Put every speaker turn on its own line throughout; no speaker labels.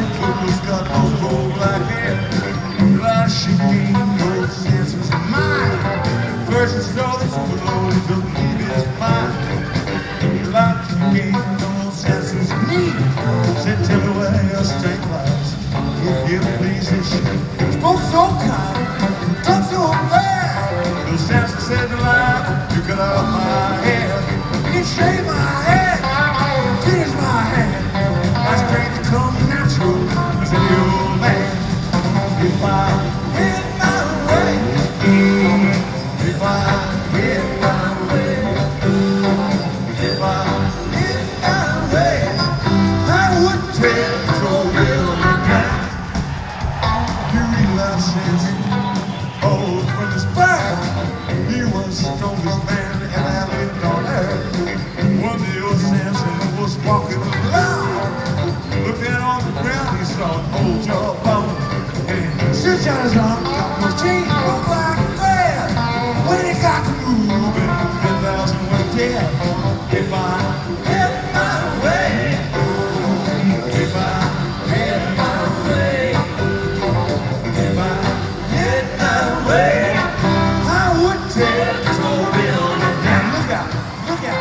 Who's got those gold black hair? Well, she ain't no senses of mine. First she saw this blow to leave his mind. Well, she ain't no senses of me. Said, tell me where your strength lies, if you please. And she spoke so kind, talked so bad. The Samson said to lie, you cut out my hair, you can shave my head, finish my hand. My strength comes natural as an old man. If I hit my way, if I hit my way, if I hit my way, I would tell so real again. You realize since old from his back, he was the strongest man ever lived on earth. One day old Samson was walking along, looking on the ground, he saw an old jawbone. Stretch out his arm, got no chain, broke like a thread. When he got to moving, 10,000 were dead. If I hit my way, if I hit my way, if I hit my way, I would tear this whole building down. Look out, look out.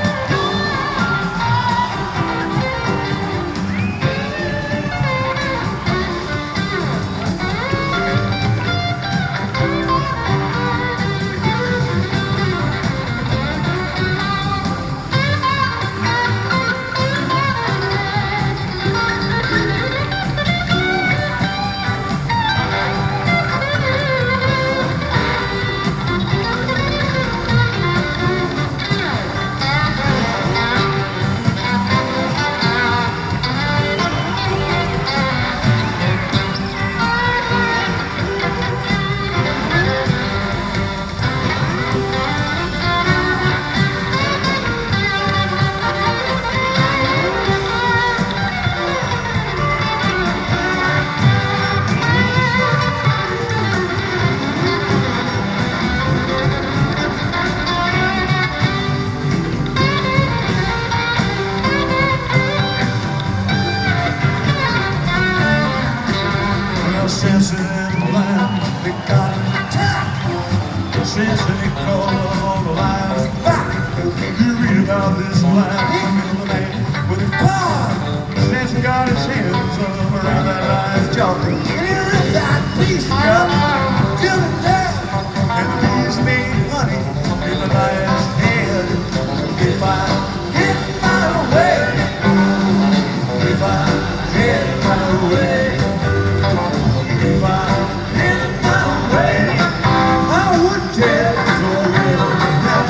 Samson and the land, they got an attack. Samson, he called all the lions back. You read about this lion, he killed the man with his paw. Samson got his hands around that lion's jaw, and he ripped that beast up, killed him dead. And the beast made honey in the lion's head. If I hit my way, if I hit my way, if I hit my way, I would tell so real now.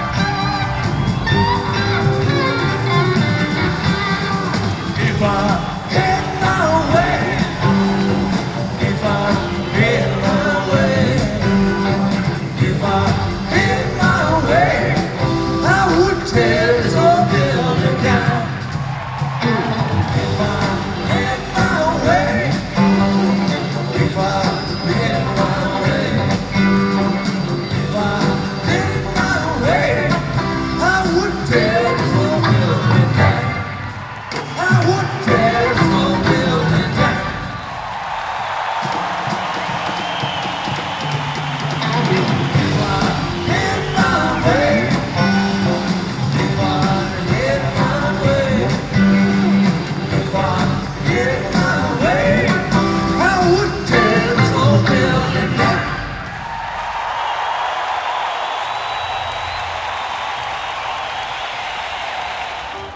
If I